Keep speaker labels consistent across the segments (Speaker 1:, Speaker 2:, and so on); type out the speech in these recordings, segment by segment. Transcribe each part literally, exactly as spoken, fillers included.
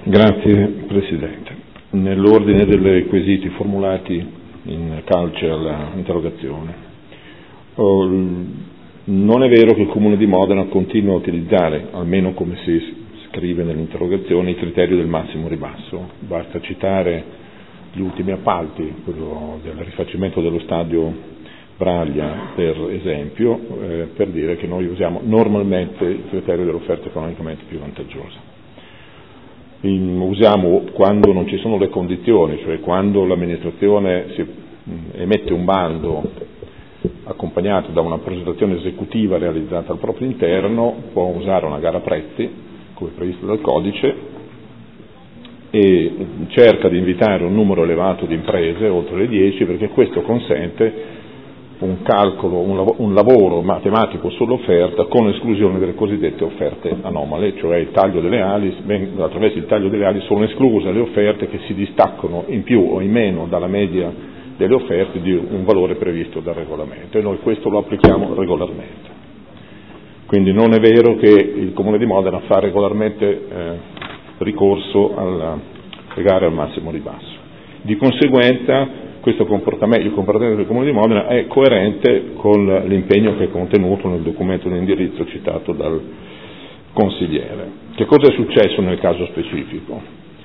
Speaker 1: Grazie Presidente. Nell'ordine dei quesiti formulati in calce all'interrogazione, oh, non è vero che il Comune di Modena continua a utilizzare, almeno come si scrive nell'interrogazione, i criteri del massimo ribasso. Basta citare gli ultimi appalti, quello del rifacimento dello stadio Braglia per esempio, eh, per dire che noi usiamo normalmente il criterio dell'offerta economicamente più vantaggiosa. In, usiamo quando non ci sono le condizioni, cioè quando l'amministrazione si mh, emette un bando accompagnato da una progettazione esecutiva realizzata al proprio interno, può usare una gara a prezzi, come previsto dal codice, e cerca di invitare un numero elevato di imprese, oltre le dieci, perché questo consente un calcolo, un, lav- un lavoro matematico sull'offerta con esclusione delle cosiddette offerte anomale, cioè il taglio delle ali, ben, attraverso il taglio delle ali sono escluse le offerte che si distaccano in più o in meno dalla media delle offerte di un valore previsto dal regolamento, e noi questo lo applichiamo regolarmente. Quindi non è vero che il Comune di Modena fa regolarmente eh, ricorso alle gare al massimo ribasso. Di conseguenza questo comportamento, il comportamento del Comune di Modena è coerente con l'impegno che è contenuto nel documento di indirizzo citato dal consigliere. Che cosa è successo nel caso specifico?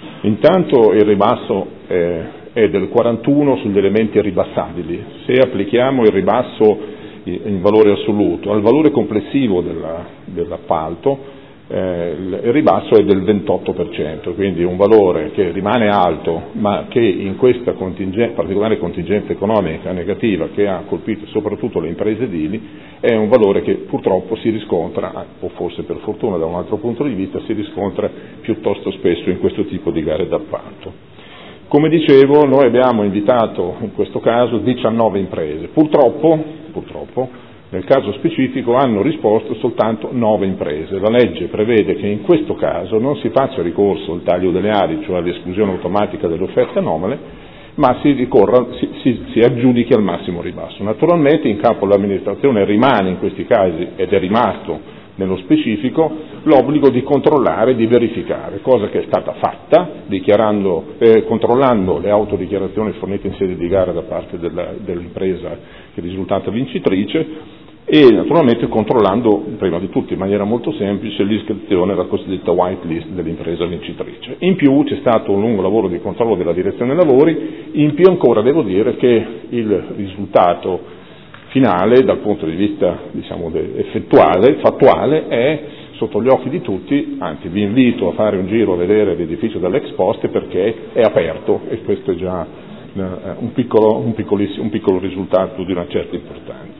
Speaker 1: Intanto il ribasso è, è del quarantuno sugli elementi ribassabili. Se applichiamo il ribasso in valore assoluto al valore complessivo della, dell'appalto, Eh, il ribasso è del ventotto per cento, quindi un valore che rimane alto, ma che in questa contingen- particolare contingenza economica negativa che ha colpito soprattutto le imprese edili, è un valore che purtroppo si riscontra, o forse per fortuna da un altro punto di vista, si riscontra piuttosto spesso in questo tipo di gare d'appalto. Come dicevo, noi abbiamo invitato in questo caso diciannove imprese, purtroppo, purtroppo nel caso specifico hanno risposto soltanto nove imprese. La legge prevede che in questo caso non si faccia ricorso al taglio delle ali, cioè all'esclusione automatica delle offerte anomale, ma si, ricorra, si, si, si aggiudichi al massimo ribasso. Naturalmente in capo all'amministrazione rimane in questi casi, ed è rimasto nello specifico, l'obbligo di controllare e di verificare, cosa che è stata fatta, dichiarando, eh, controllando le autodichiarazioni fornite in sede di gara da parte della, dell'impresa che è risultata vincitrice, e naturalmente controllando prima di tutto in maniera molto semplice l'iscrizione alla cosiddetta white list dell'impresa vincitrice. In più c'è stato un lungo lavoro di controllo della direzione lavori, in più ancora devo dire che il risultato finale dal punto di vista diciamo effettuale, fattuale, è sotto gli occhi di tutti, anzi vi invito a fare un giro a vedere l'edificio dall'ex post perché è aperto, e questo è già un piccolo, un piccolissimo, un piccolo risultato di una certa importanza.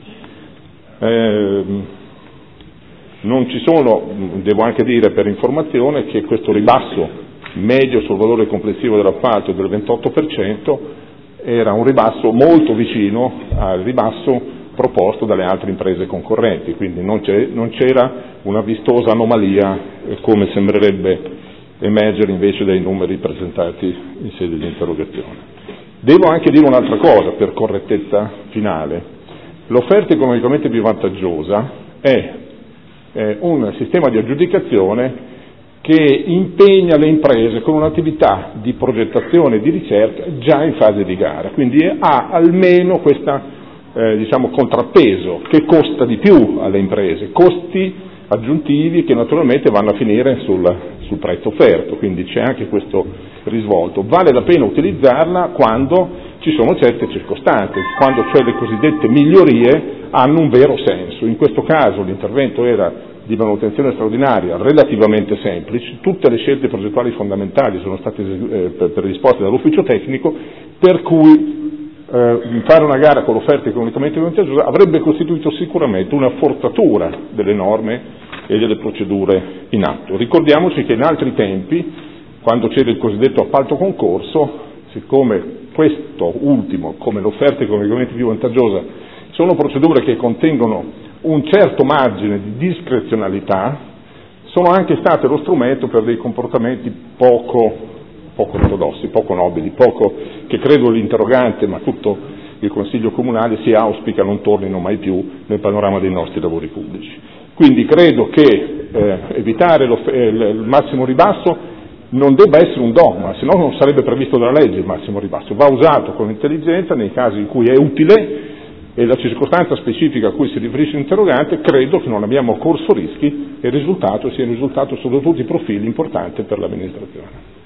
Speaker 1: Eh, non ci sono, devo anche dire per informazione che questo ribasso medio sul valore complessivo dell'appalto del ventotto per cento era un ribasso molto vicino al ribasso proposto dalle altre imprese concorrenti, quindi non, c'è, non c'era una vistosa anomalia eh, come sembrerebbe emergere invece dai numeri presentati in sede di interrogazione. Devo anche dire un'altra cosa per correttezza finale. L'offerta economicamente più vantaggiosa è, è un sistema di aggiudicazione che impegna le imprese con un'attività di progettazione e di ricerca già in fase di gara, quindi ha almeno questo eh, diciamo, contrappeso che costa di più alle imprese, costi aggiuntivi che naturalmente vanno a finire sul, sul prezzo offerto, quindi c'è anche questo risvolto. Vale la pena utilizzarla quando ci sono certe circostanze, quando cioè le cosiddette migliorie hanno un vero senso. In questo caso l'intervento era di manutenzione straordinaria relativamente semplice, tutte le scelte progettuali fondamentali sono state eh, predisposte dall'ufficio tecnico, per cui eh, fare una gara con l'offerta economicamente vantaggiosa avrebbe costituito sicuramente una forzatura delle norme e delle procedure in atto. Ricordiamoci che in altri tempi, quando c'era il cosiddetto appalto concorso, siccome questo ultimo, come l'offerta economicamente più vantaggiosa, sono procedure che contengono un certo margine di discrezionalità, sono anche state lo strumento per dei comportamenti poco, poco ortodossi, poco nobili, poco che credo l'interrogante, ma tutto il Consiglio Comunale si auspica non tornino mai più nel panorama dei nostri lavori pubblici. Quindi credo che eh, evitare il massimo ribasso non debba essere un dogma, se no non sarebbe previsto dalla legge il massimo ribasso, va usato con intelligenza nei casi in cui è utile, e la circostanza specifica a cui si riferisce l'interrogante credo che non abbiamo corso rischi e il risultato sia un risultato sotto tutti i profili importante per l'amministrazione.